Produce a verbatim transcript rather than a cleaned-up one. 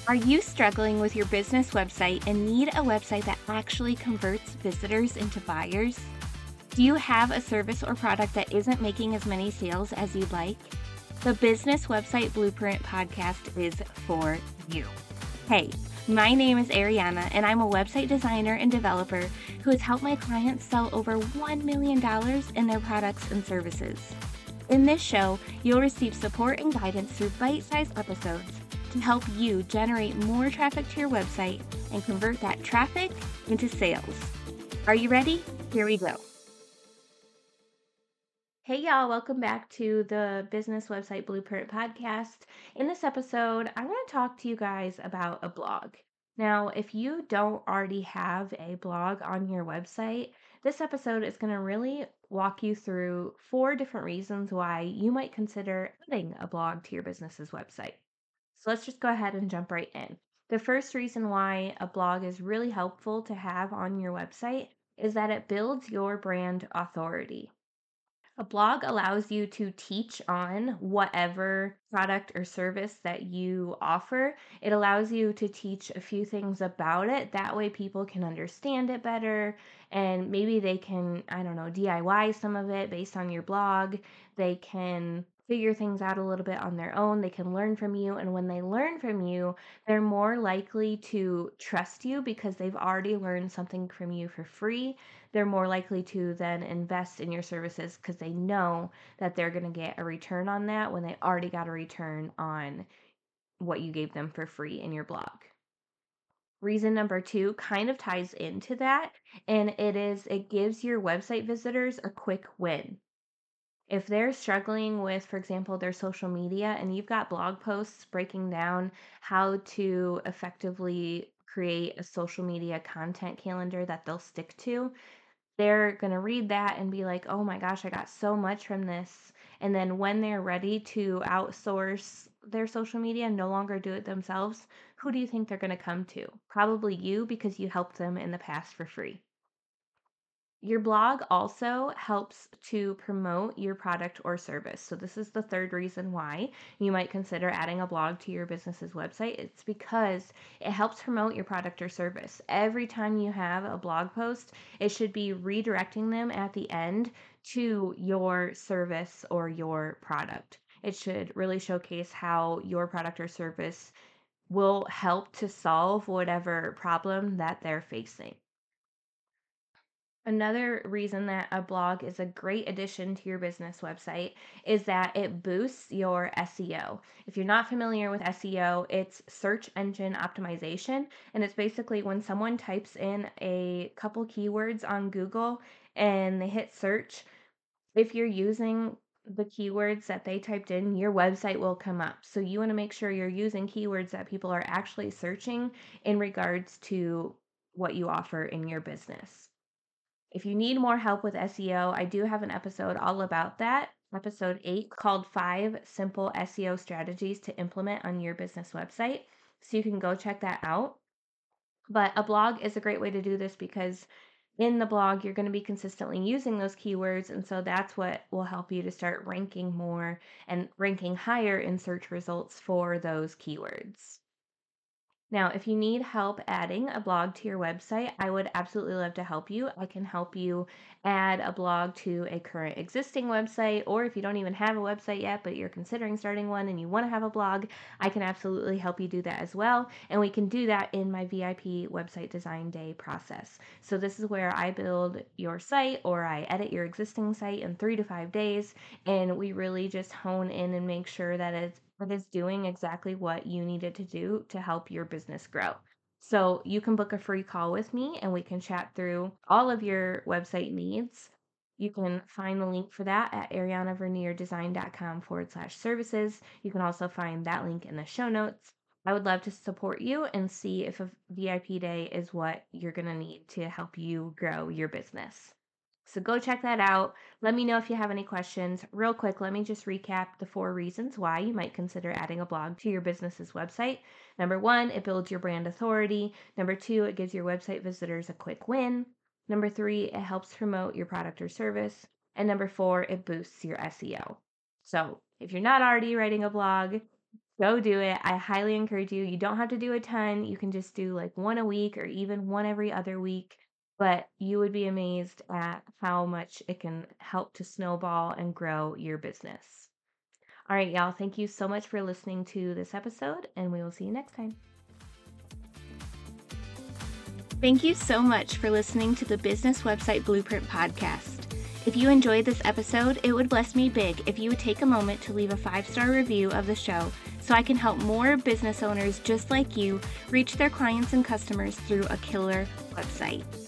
Are you struggling with your business website and need a website that actually converts visitors into buyers? Do you have a service or product that isn't making as many sales as you'd like? The Business Website Blueprint podcast is for you. Hey, my name is Ariana, and I'm a website designer and developer who has helped my clients sell over one million dollars in their products and services. In this show, you'll receive support and guidance through bite-sized episodes to help you generate more traffic to your website and convert that traffic into sales. Are you ready? Here we go. Hey, y'all, welcome back to the Business Website Blueprint podcast. In this episode, I want to talk to you guys about a blog. Now, if you don't already have a blog on your website, this episode is going to really walk you through four different reasons why you might consider adding a blog to your business's website. So let's just go ahead and jump right in. The first reason why a blog is really helpful to have on your website is that it builds your brand authority. A blog allows you to teach on whatever product or service that you offer. It allows you to teach a few things about it. That way, people can understand it better and maybe they can, I don't know, D I Y some of it based on your blog. They can figure things out a little bit on their own. They can learn from you. And when they learn from you, they're more likely to trust you because they've already learned something from you for free. They're more likely to then invest in your services because they know that they're going to get a return on that when they already got a return on what you gave them for free in your blog. Reason number two kind of ties into that, and it is it gives your website visitors a quick win. If they're struggling with, for example, their social media, and you've got blog posts breaking down how to effectively create a social media content calendar that they'll stick to, they're going to read that and be like, oh my gosh, I got so much from this. And then when they're ready to outsource their social media and no longer do it themselves, who do you think they're going to come to? Probably you because you helped them in the past for free. Your blog also helps to promote your product or service. So, this is the third reason why you might consider adding a blog to your business's website. It's because it helps promote your product or service. Every time you have a blog post, it should be redirecting them at the end to your service or your product. It should really showcase how your product or service will help to solve whatever problem that they're facing. Another reason that a blog is a great addition to your business website is that it boosts your S E O. If you're not familiar with S E O, it's search engine optimization. And it's basically when someone types in a couple keywords on Google and they hit search, if you're using the keywords that they typed in, your website will come up. So you want to make sure you're using keywords that people are actually searching in regards to what you offer in your business. If you need more help with S E O, I do have an episode all about that. Episode eight called Five Simple S E O Strategies to Implement on Your Business Website. So you can go check that out. But a blog is a great way to do this because in the blog, you're going to be consistently using those keywords. And so that's what will help you to start ranking more and ranking higher in search results for those keywords. Now, if you need help adding a blog to your website, I would absolutely love to help you. I can help you add a blog to a current existing website, or if you don't even have a website yet, but you're considering starting one and you want to have a blog, I can absolutely help you do that as well. And we can do that in my V I P website design day process. So, this is where I build your site or I edit your existing site in three to five days, and we really just hone in and make sure that it's that is doing exactly what you needed to do to help your business grow. So you can book a free call with me and we can chat through all of your website needs. You can find the link for that at arianavernierdesign.com forward slash services. You can also find that link in the show notes. I would love to support you and see if a V I P day is what you're going to need to help you grow your business. So go check that out. Let me know if you have any questions. Real quick, let me just recap the four reasons why you might consider adding a blog to your business's website. Number one, it builds your brand authority. Number two, it gives your website visitors a quick win. Number three, it helps promote your product or service. And number four, it boosts your S E O. So if you're not already writing a blog, Go do it. I highly encourage you. You don't have to do a ton. You can just do like one a week or even one every other week. But you would be amazed at how much it can help to snowball and grow your business. All right, y'all. Thank you so much for listening to this episode, and we will see you next time. Thank you so much for listening to the Business Website Blueprint podcast. If you enjoyed this episode, it would bless me big if you would take a moment to leave a five-star review of the show so I can help more business owners just like you reach their clients and customers through a killer website.